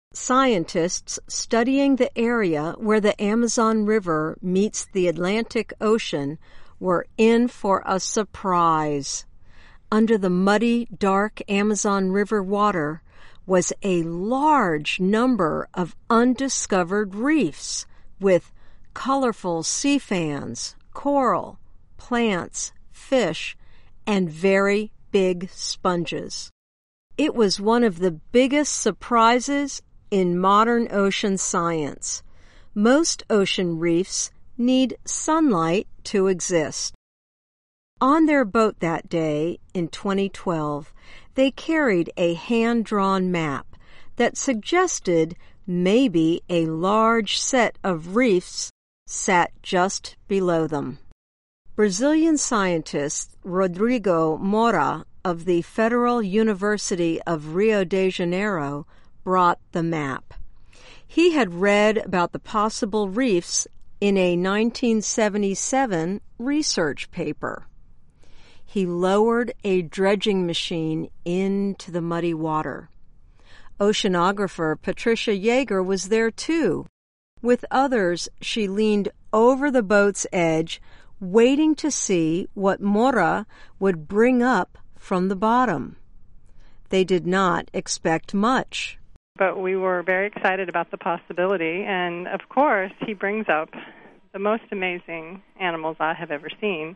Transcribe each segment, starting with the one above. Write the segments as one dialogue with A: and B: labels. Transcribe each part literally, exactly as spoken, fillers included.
A: Scientists studying the area where the Amazon River meets the Atlantic Ocean were in for a surprise. Under the muddy, dark Amazon River water was a large number of undiscovered reefs with colorful sea fans, coral, plants, fish, and very big sponges. It was one of the biggest surprises in modern ocean science. Most ocean reefs need sunlight to exist. On their boat that day, in twenty twelve, they carried a hand-drawn map that suggested maybe a large set of reefs sat just below them. Brazilian scientist Rodrigo Moura of the Federal University of Rio de Janeiro brought the map. He had read about the possible reefs in a nineteen seventy-seven research paper. He lowered a dredging machine into the muddy water. Oceanographer Patricia Yeager was there too. With others, she leaned over the boat's edge, waiting to see what Moura would bring up from the bottom. They did not expect much.
B: But we were very excited about the possibility, and of course, he brings up the most amazing animals I have ever seen.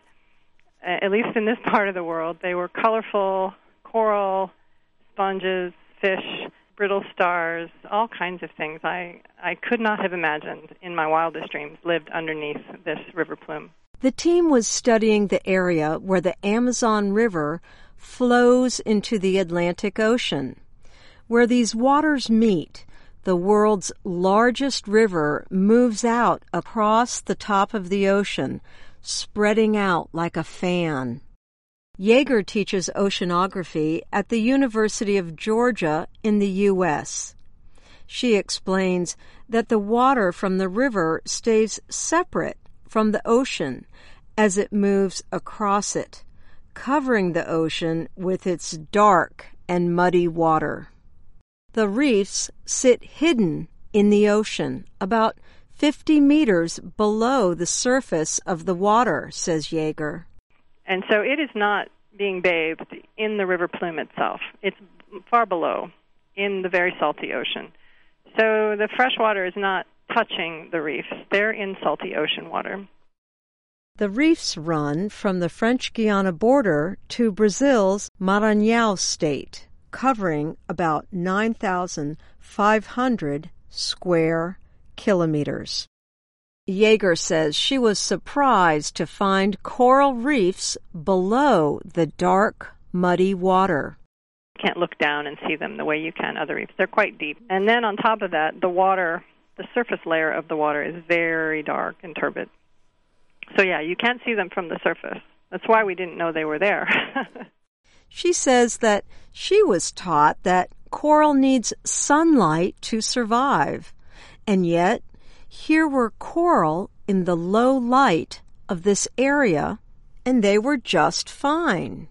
B: At least in this part of the world, they were colorful coral, sponges, fish, brittle stars, all kinds of things I, I could not have imagined in my wildest dreams lived underneath this river plume.
A: The team was studying the area where the Amazon River flows into the Atlantic Ocean. Where these waters meet, the world's largest river moves out across the top of the ocean, spreading out like a fan. Yeager teaches oceanography at the University of Georgia in the U S She explains that the water from the river stays separate from the ocean as it moves across it, covering the ocean with its dark and muddy water. The reefs sit hidden in the ocean, about fifty meters below the surface of the water, says Yeager.
B: And so it is not being bathed in the river plume itself. It's far below, in the very salty ocean. So the fresh water is not touching the reefs. They're in salty ocean water.
A: The reefs run from the French Guiana border to Brazil's Maranhão state, covering about nine thousand five hundred square kilometers. Yeager says she was surprised to find coral reefs below the dark, muddy water.
B: You can't look down and see them the way you can other reefs. They're quite deep. And then on top of that, the water, the surface layer of the water is very dark and turbid. So yeah, you can't see them from the surface. That's why we didn't know they were there.
A: She says that she was taught that coral needs sunlight to survive, and yet here were coral in the low light of this area, and they were just fine.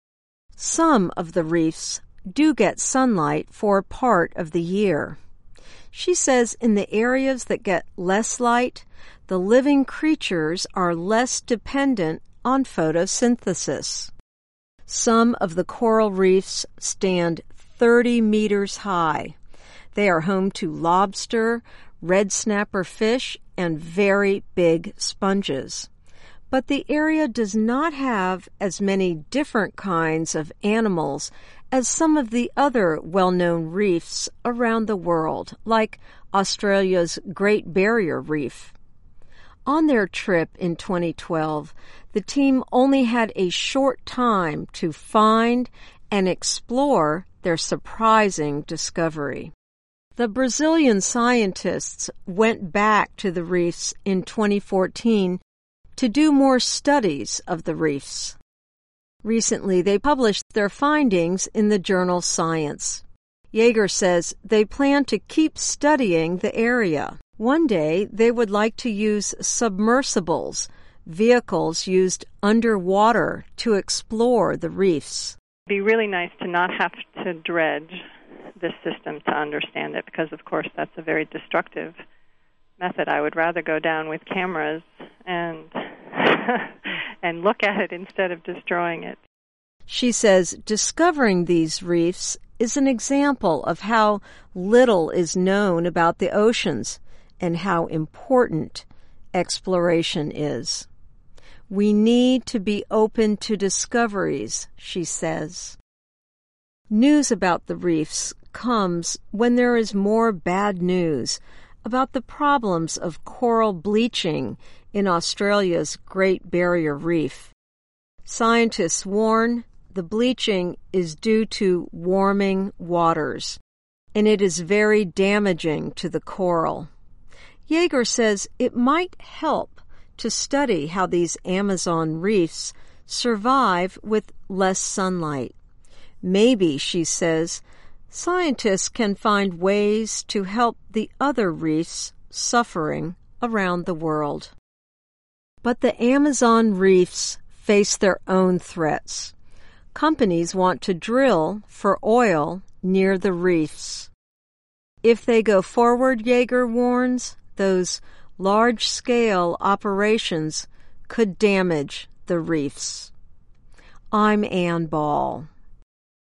A: Some of the reefs do get sunlight for part of the year. She says in the areas that get less light, the living creatures are less dependent on photosynthesis. Some of the coral reefs stand thirty meters high. They are home to lobster, red snapper fish, and very big sponges. But the area does not have as many different kinds of animals as some of the other well-known reefs around the world, like Australia's Great Barrier Reef. On their trip in twenty twelve, the team only had a short time to find and explore their surprising discovery. The Brazilian scientists went back to the reefs in twenty fourteen to do more studies of the reefs. Recently, they published their findings in the journal Science. Yeager says they plan to keep studying the area. One day, they would like to use submersibles, vehicles used underwater, to explore the reefs.
B: It'd be really nice to not have to dredge this system to understand it, because, of course, that's a very destructive method. I would rather go down with cameras and and look at it instead of destroying it.
A: She says discovering these reefs is an example of how little is known about the oceans and how important exploration is. We need to be open to discoveries, she says. News about the reefs comes when there is more bad news about the problems of coral bleaching in Australia's Great Barrier Reef. Scientists warn the bleaching is due to warming waters, and it is very damaging to the coral. Yeager says it might help to study how these Amazon reefs survive with less sunlight. Maybe, she says, scientists can find ways to help the other reefs suffering around the world. But the Amazon reefs face their own threats. Companies want to drill for oil near the reefs. If they go forward, Yeager warns, those large-scale operations could damage the reefs. I'm Ann Ball.